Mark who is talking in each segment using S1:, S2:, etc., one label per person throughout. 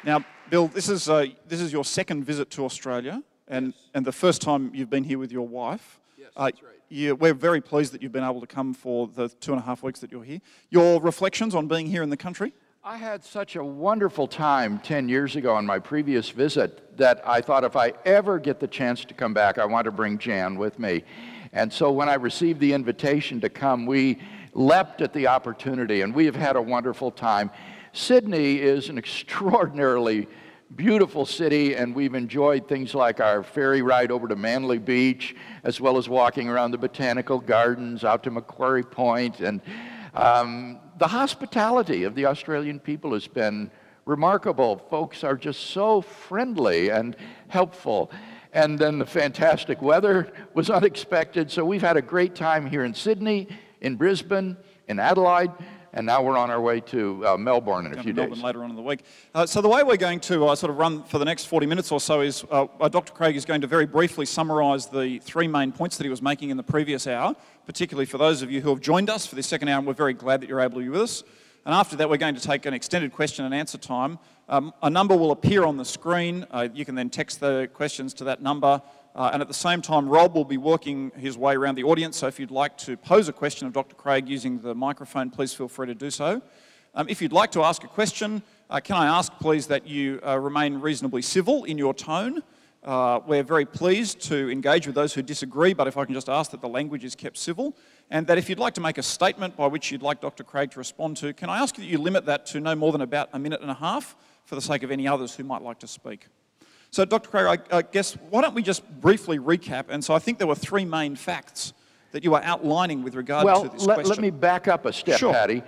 S1: Now, Bill, this is your second visit to Australia, and the first time you've been here with your wife.
S2: Yes, that's right.
S1: We're very pleased that you've been able to come for the 2.5 weeks that you're here. Your reflections on being here in the country?
S2: I had such a wonderful time 10 years ago on my previous visit that I thought if I ever get the chance to come back, I want to bring Jan with me. And so when I received the invitation to come, we leapt at the opportunity, and we have had a wonderful time. Sydney is an extraordinarily beautiful city, and we've enjoyed things like our ferry ride over to Manly Beach, as well as walking around the botanical gardens out to Macquarie Point. And the hospitality of the Australian people has been remarkable. Folks are just so friendly and helpful. And then the fantastic weather was unexpected, so we've had a great time here in Sydney, in Brisbane, in Adelaide, and now we're on our way to Melbourne in a few days.
S1: Melbourne later on in the week. So the way we're going to sort of run for the next 40 minutes or so is Dr. Craig is going to very briefly summarise the 3 main points that he was making in the previous hour, particularly for those of you who have joined us for this second hour, and we're very glad that you're able to be with us. And after that, we're going to take an extended question and answer time. A number will appear on the screen. You can then text the questions to that number. And at the same time, Rob will be working his way around the audience, so if you'd like to pose a question of Dr. Craig using the microphone, please feel free to do so. If you'd like to ask a question, can I ask, please, that you remain reasonably civil in your tone. We're very pleased to engage with those who disagree, but if I can just ask that the language is kept civil, and that if you'd like to make a statement by which you'd like Dr. Craig to respond to, can I ask that you limit that to no more than about 1.5 minutes for the sake of any others who might like to speak. So, Dr. Craig, I guess, why don't we just briefly recap? And so I think there were 3 main facts that you are outlining with regard to this question.
S2: Well, let me back up a step,
S1: Sure.
S2: Patty.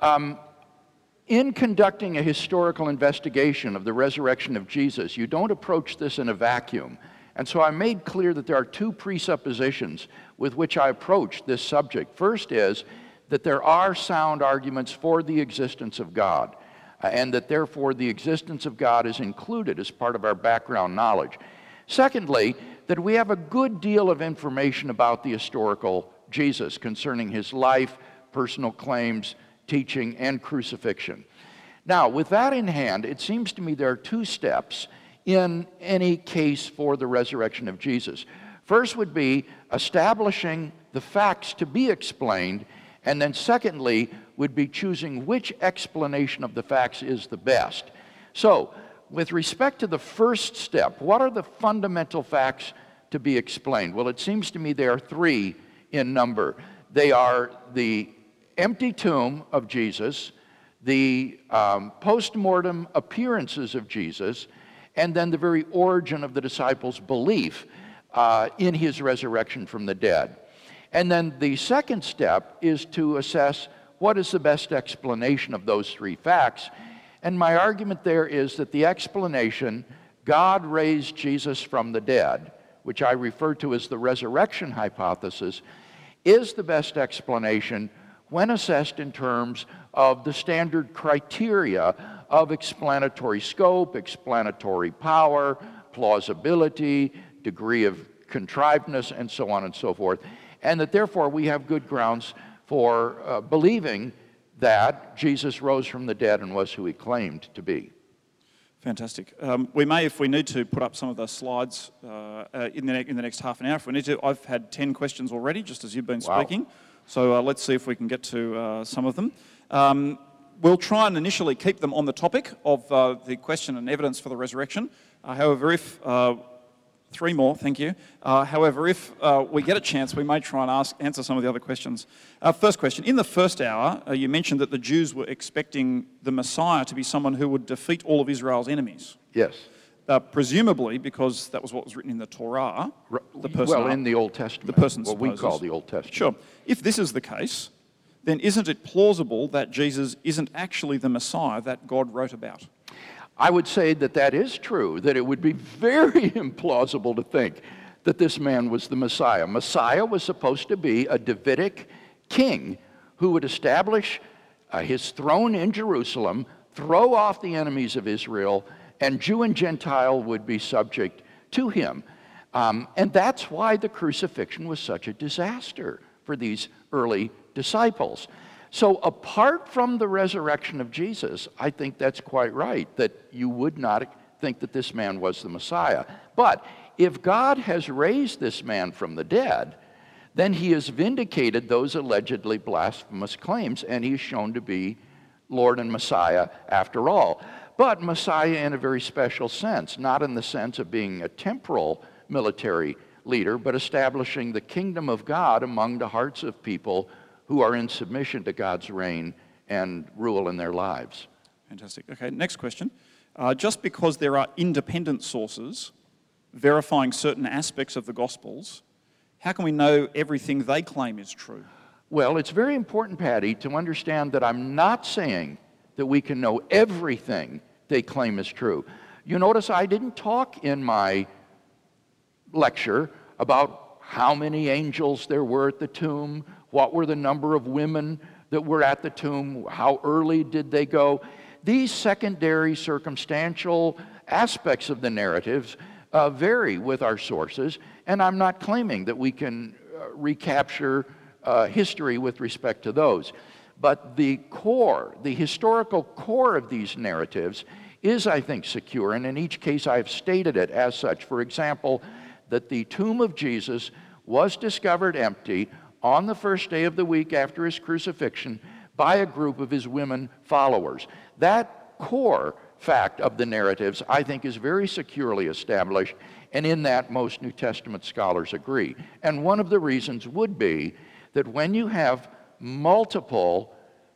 S2: In conducting a historical investigation of the resurrection of Jesus, you don't approach this in a vacuum. And so I made clear that there are 2 presuppositions with which I approach this subject. First is that there are sound arguments for the existence of God, and that therefore the existence of God is included as part of our background knowledge. Secondly, that we have a good deal of information about the historical Jesus concerning his life, personal claims, teaching, and crucifixion. Now, with that in hand, it seems to me there are 2 steps in any case for the resurrection of Jesus. First would be establishing the facts to be explained, and then secondly would be choosing which explanation of the facts is the best. So, with respect to the first step, what are the fundamental facts to be explained? Well, it seems to me there are 3 in number. They are the empty tomb of Jesus, the post-mortem appearances of Jesus, and then the very origin of the disciples' belief in his resurrection from the dead. And then the second step is to assess what is the best explanation of those 3 facts. And my argument there is that the explanation, God raised Jesus from the dead, which I refer to as the resurrection hypothesis, is the best explanation when assessed in terms of the standard criteria of explanatory scope, explanatory power, plausibility, degree of contrivedness, and so on and so forth. And that therefore we have good grounds for believing that Jesus rose from the dead and was who he claimed to be.
S1: Fantastic. We may, if we need to, put up some of the slides in the next half an hour. If we need to, I've had 10 questions already, just as you've been speaking.
S2: Wow.
S1: So let's see if we can get to some of them. We'll try and initially keep them on the topic of the question and evidence for the resurrection. However, if 3 more, thank you. However, if we get a chance, we may try and answer some of the other questions. First question, in the first hour, you mentioned that the Jews were expecting the Messiah to be someone who would defeat all of Israel's enemies.
S2: Yes.
S1: Presumably because that was what was written in the Torah.
S2: In the Old Testament.
S1: The person
S2: what we call the Old Testament.
S1: Sure. If this is the case, then isn't it plausible that Jesus isn't actually the Messiah that God wrote about?
S2: I would say that that is true, that it would be very implausible to think that this man was the Messiah. Messiah was supposed to be a Davidic king who would establish his throne in Jerusalem, throw off the enemies of Israel, and Jew and Gentile would be subject to him. And that's why the crucifixion was such a disaster for these early disciples. So apart from the resurrection of Jesus, I think that's quite right, that you would not think that this man was the Messiah. But if God has raised this man from the dead, then he has vindicated those allegedly blasphemous claims, and he is shown to be Lord and Messiah after all. But Messiah in a very special sense, not in the sense of being a temporal military leader, but establishing the kingdom of God among the hearts of people who are in submission to God's reign and rule in their lives.
S1: Fantastic. Okay, next question. Just because there are independent sources verifying certain aspects of the Gospels, how can we know everything they claim is true?
S2: Well, it's very important, Patty, to understand that I'm not saying that we can know everything they claim is true. You notice I didn't talk in my lecture about how many angels there were at the tomb, what were the number of women that were at the tomb, how early did they go. These secondary circumstantial aspects of the narratives vary with our sources, and I'm not claiming that we can recapture history with respect to those. But the core, the historical core of these narratives is, I think, secure, and in each case I've stated it as such. For example, that the tomb of Jesus was discovered empty on the first day of the week after his crucifixion by a group of his women followers. That core fact of the narratives, I think, is very securely established, and in that most New Testament scholars agree. And one of the reasons would be that when you have multiple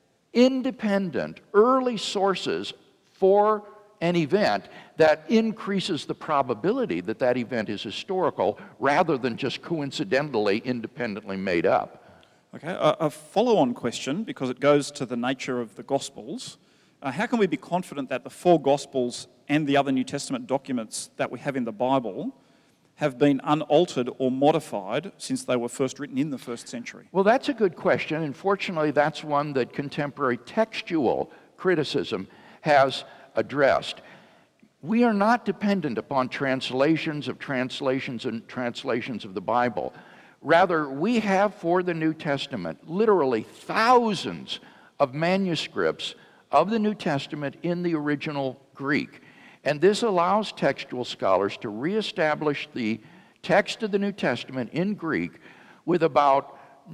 S2: independent early sources for an event, that increases the probability that that event is historical rather than just coincidentally independently made up.
S1: Okay, a follow-on question, because it goes to the nature of the Gospels. How can we be confident that the four Gospels and the other New Testament documents that we have in the Bible have been unaltered or modified since they were first written in the first century?
S2: Well, that's a good question, and fortunately that's one that contemporary textual criticism has addressed. We are not dependent upon translations of translations and translations of the Bible. Rather, we have for the New Testament literally thousands of manuscripts of the New Testament in the original Greek. And this allows textual scholars to reestablish the text of the New Testament in Greek with about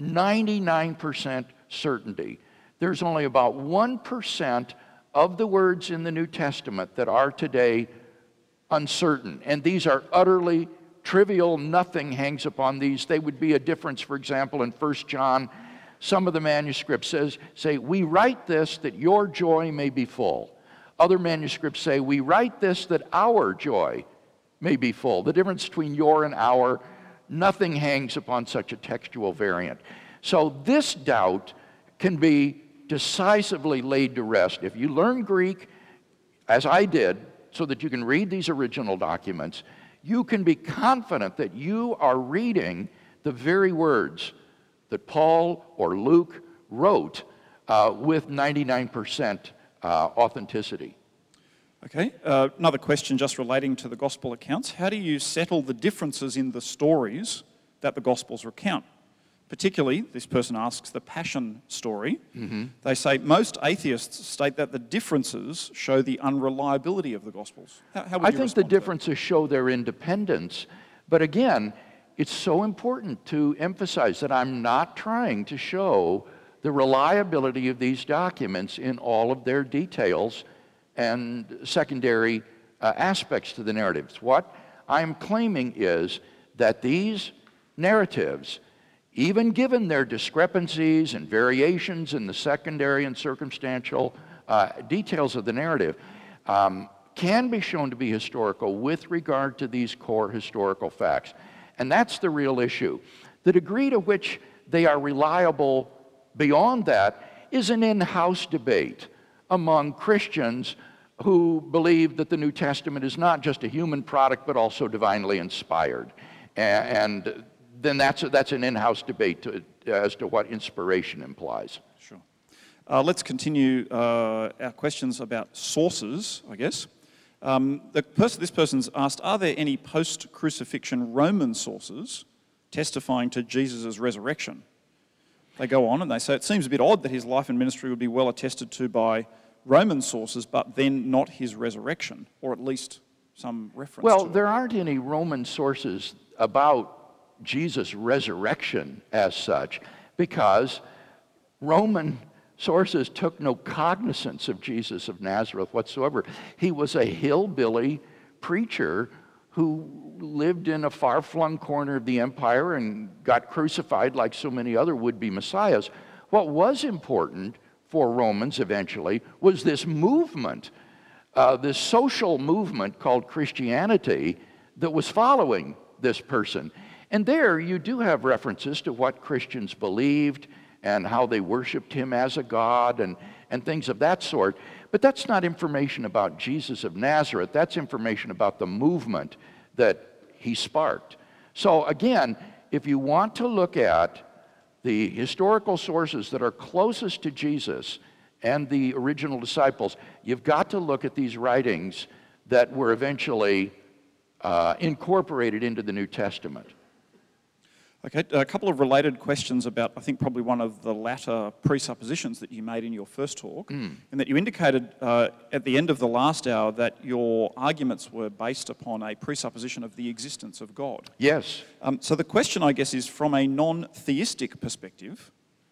S2: 99% certainty. There's only about 1% of the words in the New Testament that are today uncertain. And these are utterly trivial. Nothing hangs upon these. They would be a difference, for example, in 1 John. Some of the manuscripts say, we write this that your joy may be full. Other manuscripts say, we write this that our joy may be full. The difference between your and our, nothing hangs upon such a textual variant. So this doubt can be decisively laid to rest. If you learn Greek, as I did, so that you can read these original documents, you can be confident that you are reading the very words that Paul or Luke wrote with 99% authenticity.
S1: Okay, another question just relating to the Gospel accounts. How do you settle the differences in the stories that the Gospels recount? Particularly, this person asks, the Passion story. Mm-hmm. They say most atheists state that the differences show the unreliability of the Gospels. How would
S2: I
S1: you
S2: think the
S1: respond to
S2: differences show their independence. But again, it's so important to emphasize that I'm not trying to show the reliability of these documents in all of their details and secondary aspects to the narratives. What I'm claiming is that these narratives, even given their discrepancies and variations in the secondary and circumstantial details of the narrative, can be shown to be historical with regard to these core historical facts. And that's the real issue. The degree to which they are reliable beyond that is an in-house debate among Christians who believe that the New Testament is not just a human product but also divinely inspired. And then that's an in-house debate as to what inspiration implies.
S1: Sure. Let's continue our questions about sources, I guess. This person's asked, are there any post-crucifixion Roman sources testifying to Jesus' resurrection? They go on and they say it seems a bit odd that his life and ministry would be well attested to by Roman sources, but then not his resurrection, or at least some reference
S2: Well,
S1: to it.
S2: there aren't any Roman sources about Jesus' resurrection as such, because Roman sources took no cognizance of Jesus of Nazareth whatsoever. He was a hillbilly preacher who lived in a far-flung corner of the empire and got crucified like so many other would-be messiahs. What was important for Romans eventually was this movement, this social movement called Christianity that was following this person. And there you do have references to what Christians believed and how they worshiped him as a god and things of that sort. But that's not information about Jesus of Nazareth. That's information about the movement that he sparked. So again, if you want to look at the historical sources that are closest to Jesus and the original disciples, you've got to look at these writings that were eventually incorporated into the New Testament.
S1: Okay, a couple of related questions about, I think, probably one of the latter presuppositions that you made in your first talk, and that you indicated at the end of the last hour that your arguments were based upon a presupposition of the existence of God.
S2: Yes.
S1: So the question, I guess, is from a non-theistic perspective,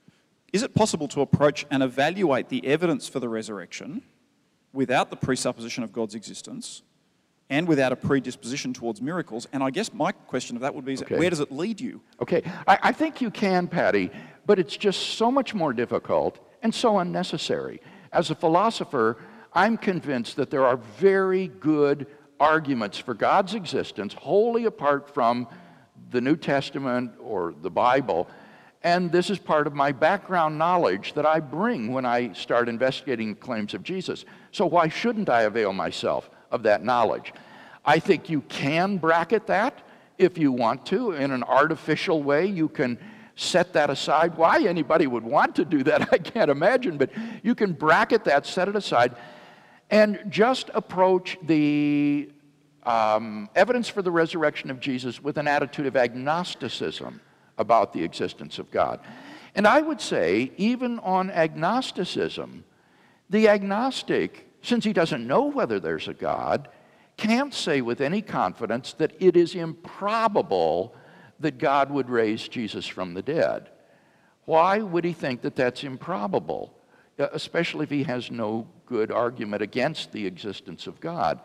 S1: is it possible to approach and evaluate the evidence for the resurrection without the presupposition of God's existence and without a predisposition towards miracles? And I guess my question of that would be,
S2: Okay.
S1: where does it lead you?
S2: Okay, I think you can, Patty, but it's just so much more difficult and so unnecessary. As a philosopher, I'm convinced that there are very good arguments for God's existence wholly apart from the New Testament or the Bible. And this is part of my background knowledge that I bring when I start investigating claims of Jesus. So why shouldn't I avail myself of that knowledge? I think you can bracket that if you want to. In an artificial way, you can set that aside. Why anybody would want to do that, I can't imagine, but you can bracket that, set it aside, and just approach the evidence for the resurrection of Jesus with an attitude of agnosticism about the existence of God. And I would say, even on agnosticism, the agnostic, since he doesn't know whether there's a God, can't say with any confidence that it is improbable that God would raise Jesus from the dead. Why would he think that that's improbable? Especially if he has no good argument against the existence of God.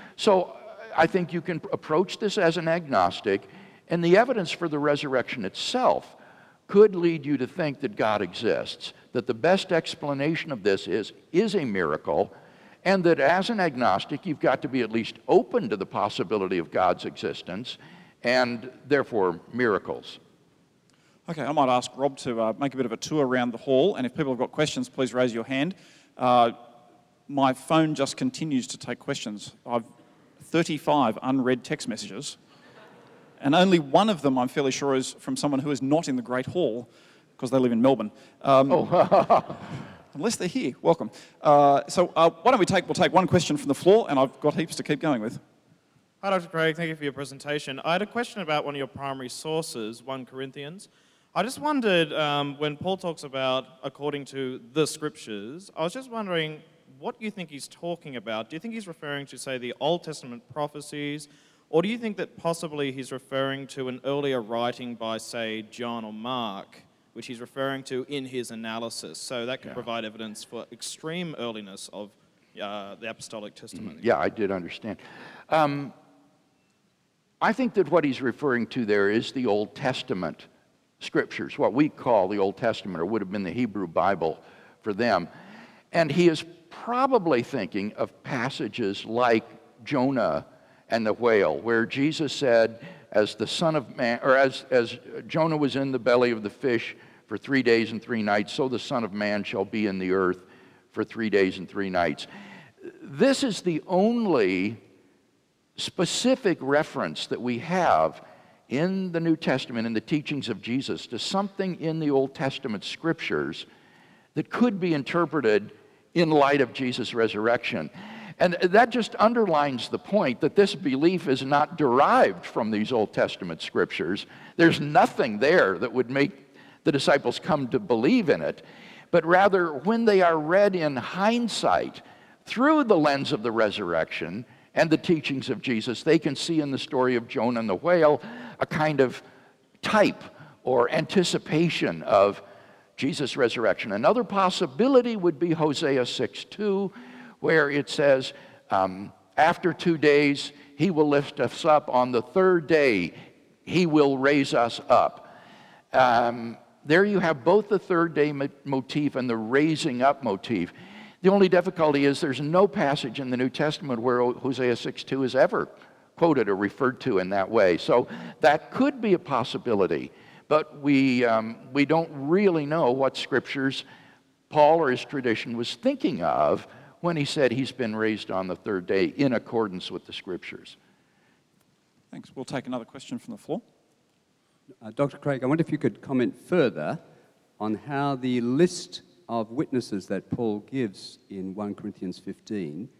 S2: So I think you can approach this as an agnostic, and the evidence for the resurrection itself could lead you to think that God exists, that the best explanation of this is a miracle, and that as an agnostic, you've got to be at least open to the possibility of God's existence, and therefore miracles.
S1: Okay, I might ask Rob to make a bit of a tour around the hall, and if people have got questions, please raise your hand. My phone just continues to take questions. I've 35 unread text messages, and only one of them, I'm fairly sure, is from someone who is not in the Great Hall, because they live in Melbourne. Unless they're here, welcome. So why don't we'll take one question from the floor, and I've got heaps to keep going with.
S3: Hi, Dr. Craig. Thank you for your presentation. I had a question about one of your primary sources, 1 Corinthians. I just wondered, when Paul talks about according to the Scriptures, I was just wondering what you think he's talking about. Do you think he's referring to, say, the Old Testament prophecies, or do you think that possibly he's referring to an earlier writing by, say, John or Mark, which he's referring to in his analysis? So that could provide evidence for extreme earliness of the apostolic testimony.
S2: Yeah, I did understand. I think that what he's referring to there is the Old Testament scriptures, what we call the Old Testament, or would have been the Hebrew Bible for them. And he is probably thinking of passages like Jonah and the whale, where Jesus said, as the Son of Man, or as Jonah was in the belly of the fish for 3 days and 3 nights, so the Son of Man shall be in the earth for 3 days and 3 nights. This is the only specific reference that we have in the New Testament, in the teachings of Jesus, to something in the Old Testament scriptures that could be interpreted in light of Jesus' resurrection. And that just underlines the point that this belief is not derived from these Old Testament scriptures. There's nothing there that would make the disciples come to believe in it, but rather when they are read in hindsight through the lens of the resurrection and the teachings of Jesus, they can see in the story of Jonah and the whale a kind of type or anticipation of Jesus' resurrection. Another possibility would be Hosea 6:2, where it says, after 2 days, he will lift us up. On the third day, he will raise us up. There you have both the third day motif and the raising up motif. The only difficulty is there's no passage in the New Testament where Hosea 6:2 is ever quoted or referred to in that way. So that could be a possibility, but we don't really know what scriptures Paul or his tradition was thinking of when he said he's been raised on the third day in accordance with the scriptures.
S1: Thanks. We'll take another question from the floor.
S4: Dr. Craig, I wonder if you could comment further on how the list of witnesses that Paul gives in 1 Corinthians 15,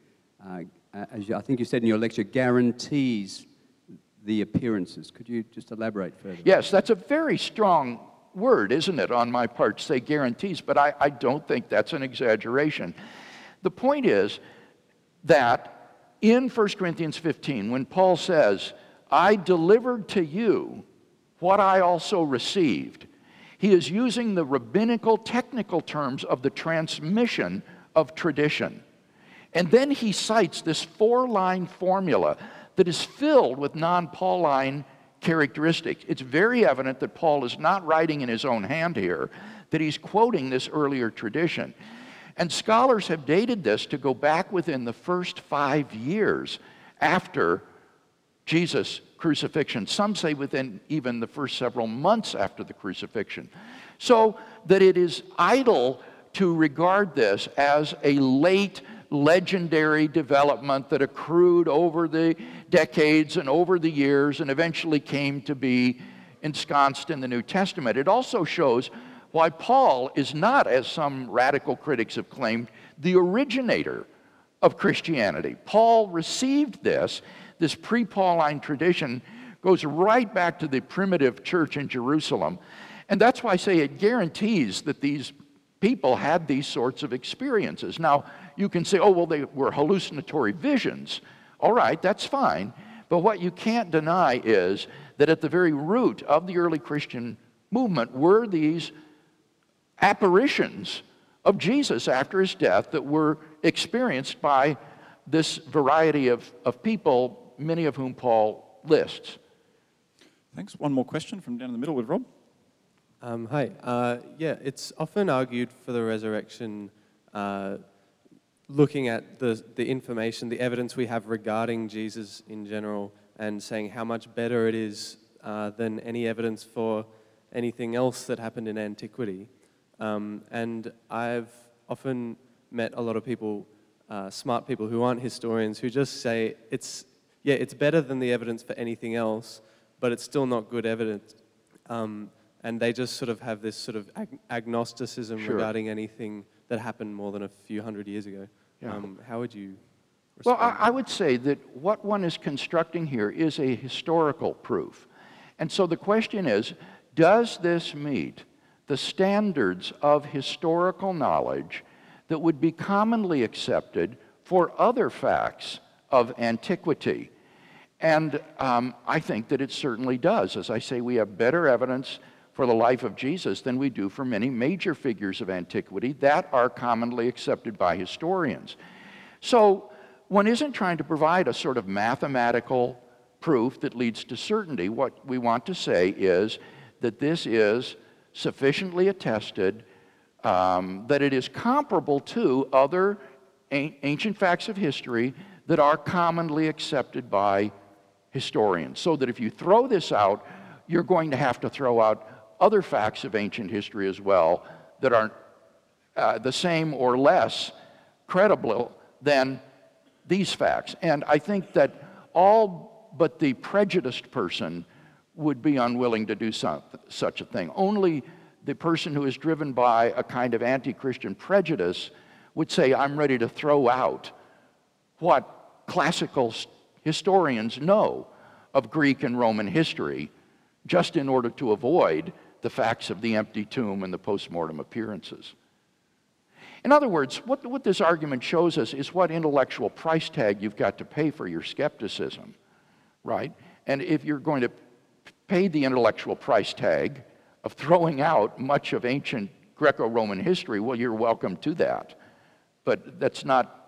S4: I think you said in your lecture, guarantees the appearances. Could you just elaborate further?
S2: Yes, that's a very strong word, isn't it, on my part to say guarantees, but I don't think that's an exaggeration. The point is that in 1 Corinthians 15, when Paul says, I delivered to you what I also received, he is using the rabbinical technical terms of the transmission of tradition. And then he cites this 4-line formula that is filled with non-Pauline characteristics. It's very evident that Paul is not writing in his own hand here, that he's quoting this earlier tradition. And scholars have dated this to go back within the first 5 years after Jesus' crucifixion. Some say within even the first several months after the crucifixion. So that it is idle to regard this as a late legendary development that accrued over the decades and over the years and eventually came to be ensconced in the New Testament. It also shows why Paul is not, as some radical critics have claimed, the originator of Christianity. Paul received this pre-Pauline tradition goes right back to the primitive church in Jerusalem. And that's why I say it guarantees that these people had these sorts of experiences. Now, you can say, oh, well, they were hallucinatory visions. All right, that's fine. But what you can't deny is that at the very root of the early Christian movement were these apparitions of Jesus after his death that were experienced by this variety of people, many of whom Paul lists.
S1: Thanks. One more question from down in the middle with Rob.
S5: Hi. Yeah, it's often argued for the resurrection, looking at the information, the evidence we have regarding Jesus in general, and saying how much better it is than any evidence for anything else that happened in antiquity. And I've often met a lot of people, smart people who aren't historians, who just say it's better than the evidence for anything else, but it's still not good evidence. And they just sort of have this sort of agnosticism regarding anything that happened more than a few hundred years ago.
S2: Yeah.
S5: How would you respond?
S2: Well, I would say that what one is constructing here is a historical proof. And so the question is, does this meet the standards of historical knowledge that would be commonly accepted for other facts of antiquity? And I think that it certainly does. As I say, we have better evidence for the life of Jesus than we do for many major figures of antiquity that are commonly accepted by historians. So one isn't trying to provide a sort of mathematical proof that leads to certainty. What we want to say is that this is sufficiently attested, that it is comparable to other ancient facts of history that are commonly accepted by historians. So that if you throw this out, you're going to have to throw out other facts of ancient history as well that are the same or less credible than these facts. And I think that all but the prejudiced person would be unwilling to do such a thing. Only the person who is driven by a kind of anti-Christian prejudice would say, I'm ready to throw out what classical historians know of Greek and Roman history just in order to avoid the facts of the empty tomb and the post-mortem appearances. In other words, what this argument shows us is what intellectual price tag you've got to pay for your skepticism, right? And if you're going to pay the intellectual price tag of throwing out much of ancient Greco-Roman history, well, you're welcome to that. But that's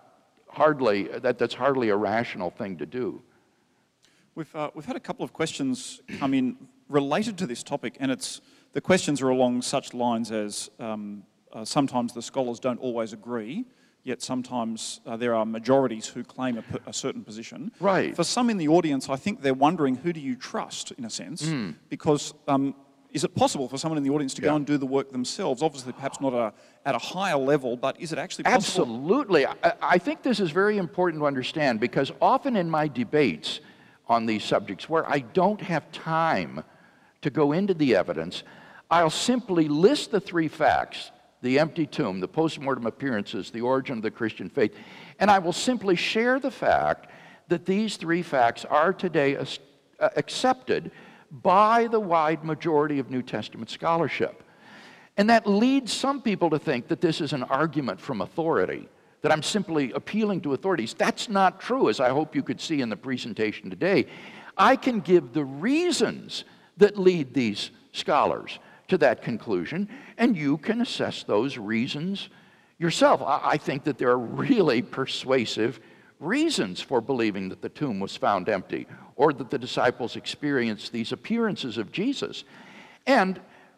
S2: hardly a rational thing to do.
S1: We've had a couple of questions come in related to this topic, and the questions are along such lines as sometimes the scholars don't always agree, yet sometimes there are majorities who claim a certain position.
S2: Right.
S1: For some in the audience, I think they're wondering, who do you trust, in a sense? Because is it possible for someone in the audience to go and do the work themselves? Obviously, perhaps not at a higher level, but is it actually possible?
S2: Absolutely. I think this is very important to understand, because often in my debates on these subjects where I don't have time to go into the evidence, I'll simply list the three facts: the empty tomb, the post-mortem appearances, the origin of the Christian faith, and I will simply share the fact that these three facts are today accepted by the wide majority of New Testament scholarship. And that leads some people to think that this is an argument from authority, that I'm simply appealing to authorities. That's not true, as I hope you could see in the presentation today. I can give the reasons that lead these scholars to that conclusion, and you can assess those reasons yourself. I think that there are really persuasive reasons for believing that the tomb was found empty, or that the disciples experienced these appearances of Jesus. And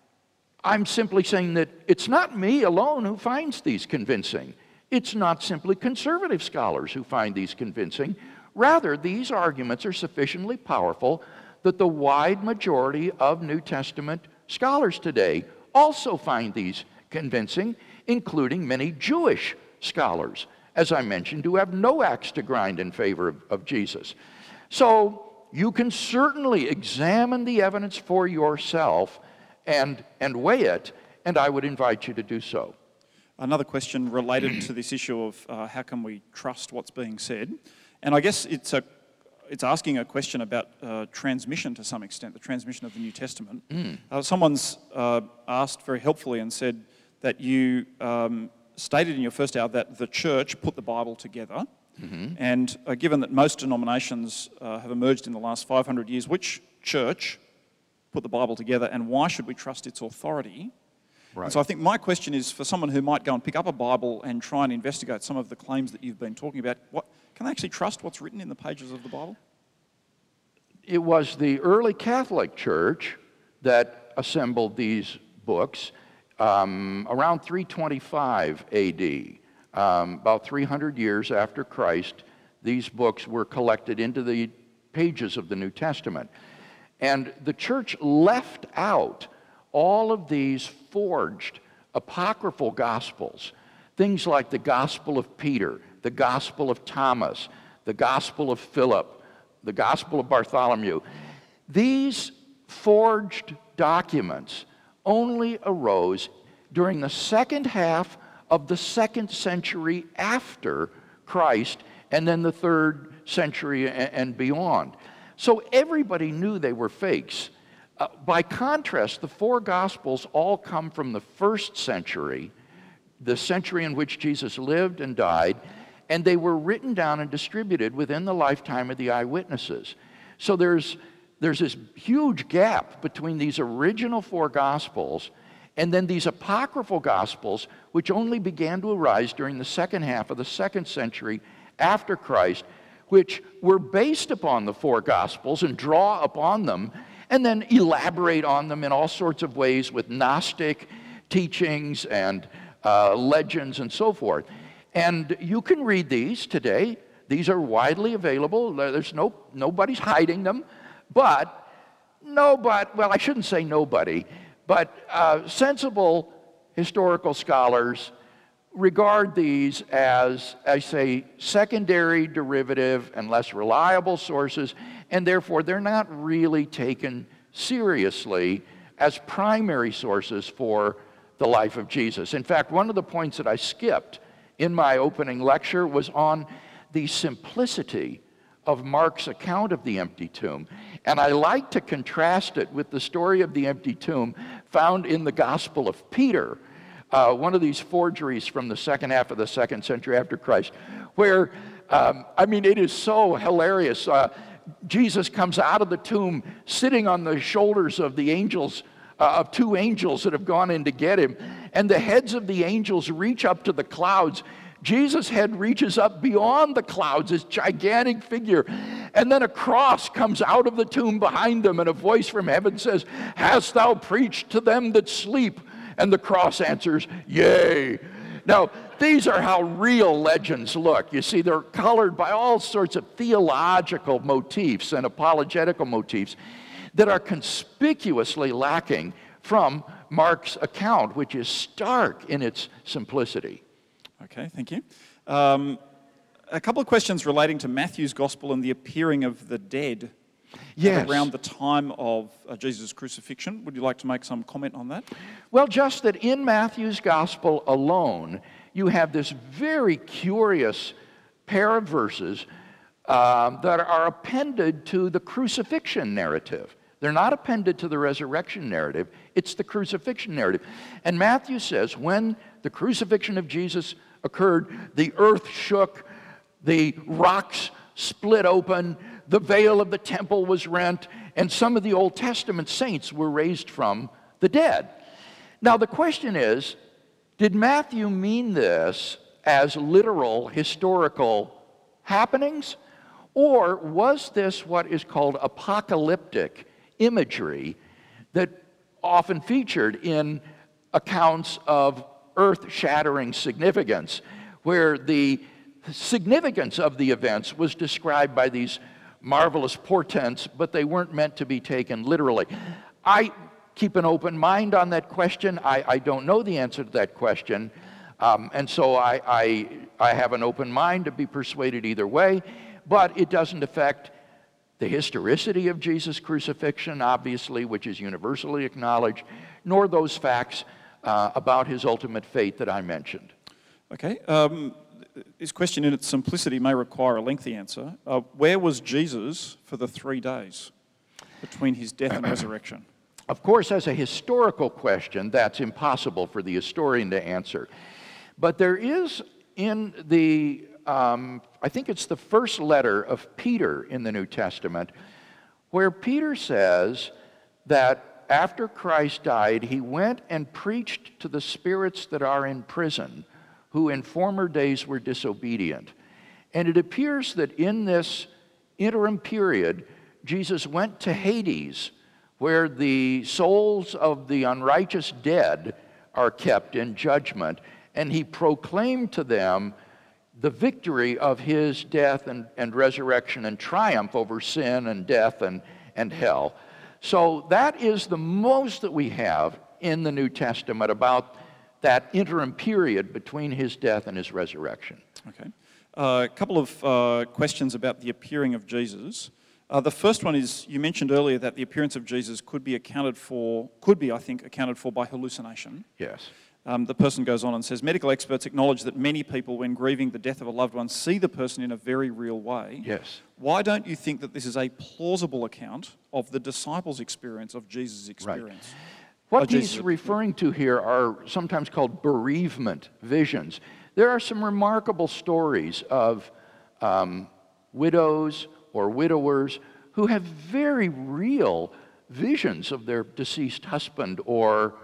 S2: I'm simply saying that it's not me alone who finds these convincing. It's not simply conservative scholars who find these convincing. Rather, these arguments are sufficiently powerful that the wide majority of New Testament scholars today also find these convincing, including many Jewish scholars, as I mentioned, who have no axe to grind in favor of Jesus. So you can certainly examine the evidence for yourself and weigh it, and I would invite you to do so.
S1: Another question related to this issue of how can we trust what's being said, and I guess it's asking a question about transmission to some extent, the transmission of the New Testament. Someone's asked very helpfully and said that you stated in your first hour that the church put the Bible together, and given that most denominations have emerged in the last 500 years, which church put the Bible together, and why should we trust its authority?
S2: Right.
S1: And so I think my question is, for someone who might go and pick up a Bible and try and investigate some of the claims that you've been talking about, can they actually trust what's written in the pages of the Bible?
S2: It was the early Catholic Church that assembled these books around 325 AD. About 300 years after Christ, these books were collected into the pages of the New Testament. And the church left out all of these forged apocryphal gospels, things like the Gospel of Peter, the Gospel of Thomas, the Gospel of Philip, the Gospel of Bartholomew. These forged documents only arose during the second half of the 2nd century after Christ, and then the 3rd century and beyond. So everybody knew they were fakes. By contrast, the four Gospels all come from the 1st century, the century in which Jesus lived and died, and they were written down and distributed within the lifetime of the eyewitnesses. So there's this huge gap between these original four Gospels and then these apocryphal Gospels, which only began to arise during the second half of the 2nd century after Christ, which were based upon the four Gospels and draw upon them and then elaborate on them in all sorts of ways with Gnostic teachings and legends and so forth. And you can read these today. These are widely available. Nobody's hiding them. Well, I shouldn't say nobody, but sensible historical scholars regard these as, I say, secondary, derivative, and less reliable sources, and therefore they're not really taken seriously as primary sources for the life of Jesus. In fact, one of the points that I skipped in my opening lecture was on the simplicity of Mark's account of the empty tomb. And I like to contrast it with the story of the empty tomb found in the Gospel of Peter, one of these forgeries from the second half of the 2nd century after Christ, where, I mean, it is so hilarious. Jesus comes out of the tomb sitting on the shoulders of the angels, of 2 angels that have gone in to get him, and the heads of the angels reach up to the clouds. Jesus' head reaches up beyond the clouds, this gigantic figure, and then a cross comes out of the tomb behind them, and a voice from heaven says, "Hast thou preached to them that sleep?" And the cross answers, "Yea." Now, these are how real legends look. You see, they're colored by all sorts of theological motifs and apologetical motifs that are conspicuously lacking from Mark's account, which is stark in its simplicity.
S1: Okay, thank you. A couple of questions relating to Matthew's Gospel and the appearing of the dead around the time of Jesus' crucifixion. Would you like to make some comment on that?
S2: Well, just that in Matthew's Gospel alone, you have this very curious pair of verses that are appended to the crucifixion narrative. They're not appended to the resurrection narrative. It's the crucifixion narrative. And Matthew says, when the crucifixion of Jesus occurred, the earth shook, the rocks split open, the veil of the temple was rent, and some of the Old Testament saints were raised from the dead. Now the question is, did Matthew mean this as literal historical happenings? Or was this what is called apocalyptic imagery that often featured in accounts of earth-shattering significance, where the significance of the events was described by these marvelous portents, but they weren't meant to be taken literally? I keep an open mind on that question. I don't know the answer to that question, and so I have an open mind to be persuaded either way, but it doesn't affect the historicity of Jesus' crucifixion, obviously, which is universally acknowledged, nor those facts about his ultimate fate that I mentioned.
S1: Okay. This question in its simplicity may require a lengthy answer. Where was Jesus for the 3 days between his death and resurrection?
S2: Of course, as a historical question, that's impossible for the historian to answer. But there is in the, I think it's the first letter of Peter in the New Testament, where Peter says that after Christ died, he went and preached to the spirits that are in prison, who in former days were disobedient. And it appears that in this interim period, Jesus went to Hades, where the souls of the unrighteous dead are kept in judgment, and he proclaimed to them the victory of his death and resurrection and triumph over sin and death and hell. So that is the most that we have in the New Testament about that interim period between his death and his resurrection.
S1: Okay. A couple of questions about the appearing of Jesus. The first one is, you mentioned earlier that the appearance of Jesus could be, I think, accounted for by hallucination.
S2: Yes.
S1: The person goes on and says, medical experts acknowledge that many people, when grieving the death of a loved one, see the person in a very real way.
S2: Yes.
S1: Why don't you think that this is a plausible account of the disciples' experience of Jesus' experience?
S2: Right. What he's referring to here are sometimes called bereavement visions. There are some remarkable stories of widows or widowers who have very real visions of their deceased husband or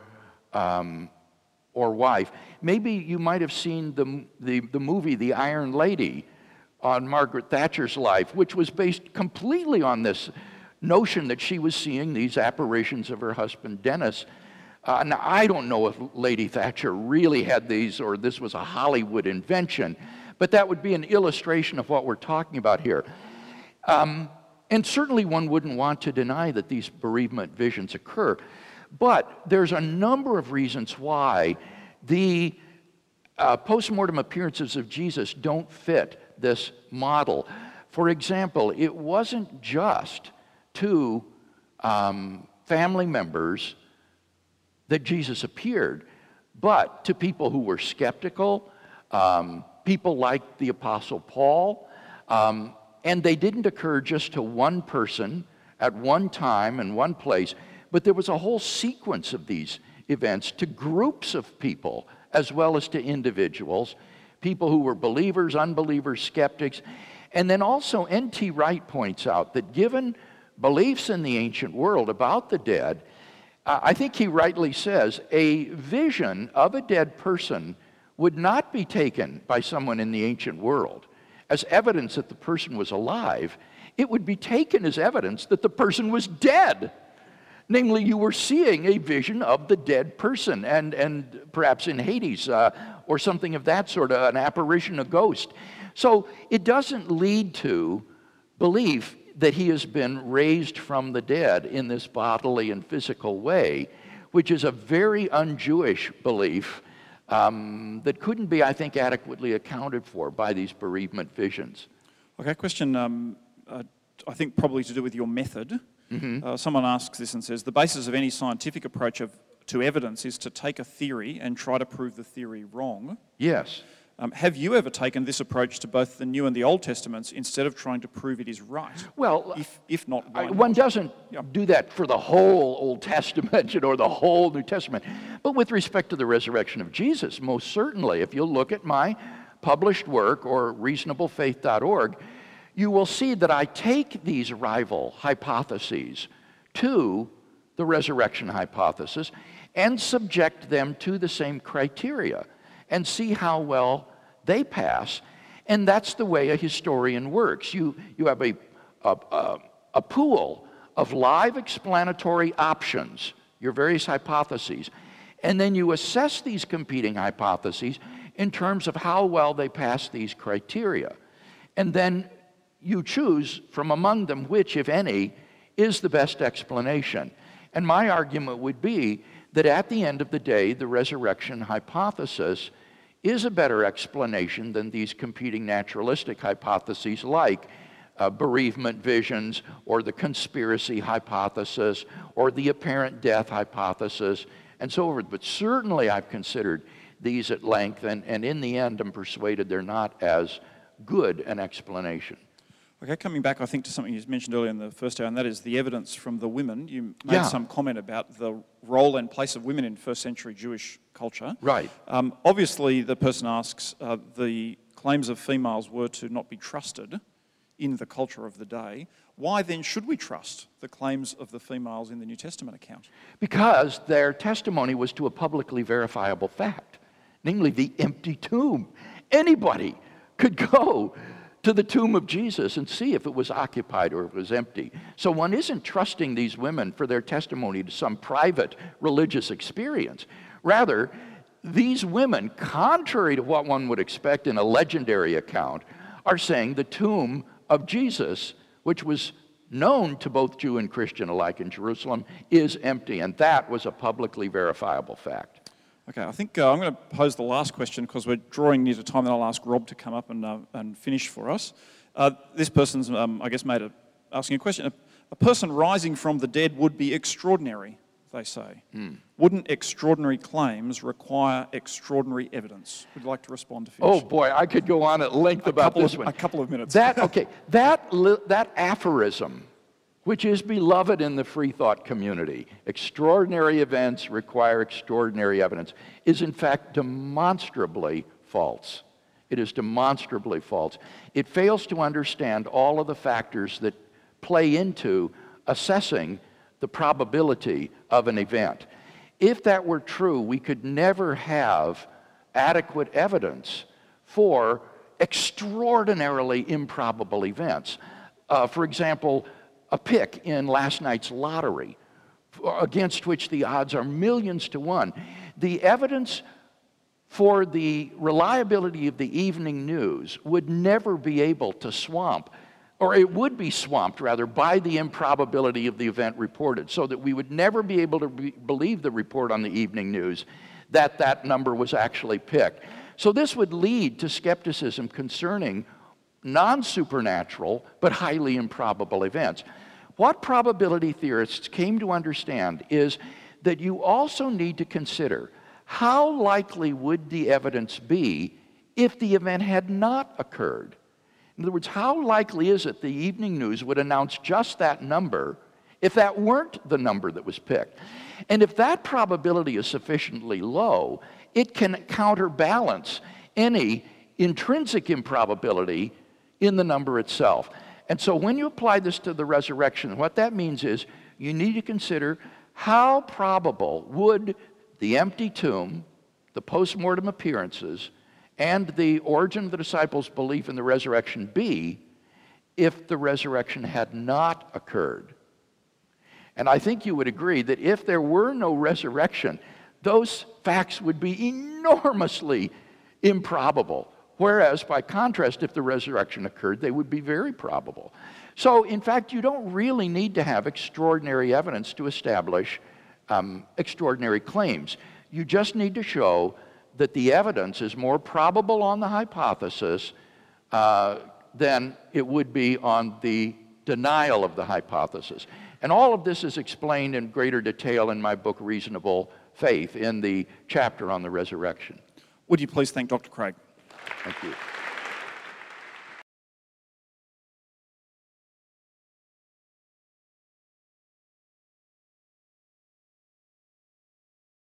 S2: wife. Maybe you might have seen the movie The Iron Lady on Margaret Thatcher's life, which was based completely on this notion that she was seeing these apparitions of her husband Dennis. Now, I don't know if Lady Thatcher really had these or this was a Hollywood invention, but that would be an illustration of what we're talking about here. And certainly one wouldn't want to deny that these bereavement visions occur. But there's a number of reasons why the post-mortem appearances of Jesus don't fit this model. For example, it wasn't just to family members that Jesus appeared, but to people who were skeptical, people like the Apostle Paul, and they didn't occur just to one person at one time and one place, but there was a whole sequence of these events to groups of people as well as to individuals, people who were believers, unbelievers, skeptics. And then also N.T. Wright points out that given beliefs in the ancient world about the dead, I think he rightly says a vision of a dead person would not be taken by someone in the ancient world as evidence that the person was alive. It would be taken as evidence that the person was dead. Namely, you were seeing a vision of the dead person, and perhaps in Hades or something of that sort, an apparition, a ghost. So it doesn't lead to belief that he has been raised from the dead in this bodily and physical way, which is a very un-Jewish belief that couldn't be, I think, adequately accounted for by these bereavement visions.
S1: Okay, question, I think probably to do with your method. Someone asks this and says, the basis of any scientific approach to evidence is to take a theory and try to prove the theory wrong.
S2: Yes.
S1: Have you ever taken this approach to both the New and the Old Testaments instead of trying to prove it is right?
S2: Well,
S1: if not, why not?
S2: One doesn't do that for the whole Old Testament or the whole New Testament. But with respect to the resurrection of Jesus, most certainly, if you look at my published work or reasonablefaith.org, you will see that I take these rival hypotheses to the resurrection hypothesis and subject them to the same criteria and see how well they pass. And that's the way a historian works. You have a pool of live explanatory options, your various hypotheses, and then you assess these competing hypotheses in terms of how well they pass these criteria. And then you choose from among them which, if any, is the best explanation. And my argument would be that at the end of the day, the resurrection hypothesis is a better explanation than these competing naturalistic hypotheses like bereavement visions or the conspiracy hypothesis or the apparent death hypothesis and so forth. But certainly I've considered these at length, and in the end I'm persuaded they're not as good an explanation.
S1: Okay, coming back, I think, to something you mentioned earlier in the first hour, and that is the evidence from the women. You made some comment about the role and place of women in first century Jewish culture.
S2: Right.
S1: Obviously, the person asks, the claims of females were to not be trusted in the culture of the day. Why then should we trust the claims of the females in the New Testament account?
S2: Because their testimony was to a publicly verifiable fact, namely the empty tomb. Anybody could go to the tomb of Jesus and see if it was occupied or if it was empty. So one isn't trusting these women for their testimony to some private religious experience. Rather, these women, contrary to what one would expect in a legendary account, are saying the tomb of Jesus, which was known to both Jew and Christian alike in Jerusalem, is empty. And that was a publicly verifiable fact.
S1: Okay, I think I'm going to pose the last question because we're drawing near to time, then I'll ask Rob to come up and finish for us. This person's, I guess, asking a question. A person rising from the dead would be extraordinary, they say. Wouldn't extraordinary claims require extraordinary evidence? Would you like to respond to finish?
S2: Oh boy, I could go on at length about this one.
S1: A couple of minutes.
S2: That aphorism, which is beloved in the free thought community, extraordinary events require extraordinary evidence, is in fact demonstrably false. It is demonstrably false. It fails to understand all of the factors that play into assessing the probability of an event. If that were true, we could never have adequate evidence for extraordinarily improbable events. For example, a pick in last night's lottery, against which the odds are millions to one. The evidence for the reliability of the evening news would never be able to swamp, or it would be swamped, rather, by the improbability of the event reported, so that we would never be able to believe the report on the evening news that that number was actually picked. So this would lead to skepticism concerning non-supernatural but highly improbable events. What probability theorists came to understand is that you also need to consider how likely would the evidence be if the event had not occurred. In other words, how likely is it the evening news would announce just that number if that weren't the number that was picked. And if that probability is sufficiently low, it can counterbalance any intrinsic improbability in the number itself. And so when you apply this to the resurrection, what that means is you need to consider how probable would the empty tomb, the post-mortem appearances, and the origin of the disciples' belief in the resurrection be if the resurrection had not occurred. And I think you would agree that if there were no resurrection, those facts would be enormously improbable. Whereas, by contrast, if the resurrection occurred, they would be very probable. So, in fact, you don't really need to have extraordinary evidence to establish extraordinary claims. You just need to show that the evidence is more probable on the hypothesis than it would be on the denial of the hypothesis. And all of this is explained in greater detail in my book, Reasonable Faith, in the chapter on the resurrection.
S1: Would you please thank Dr. Craig?
S2: Thank you.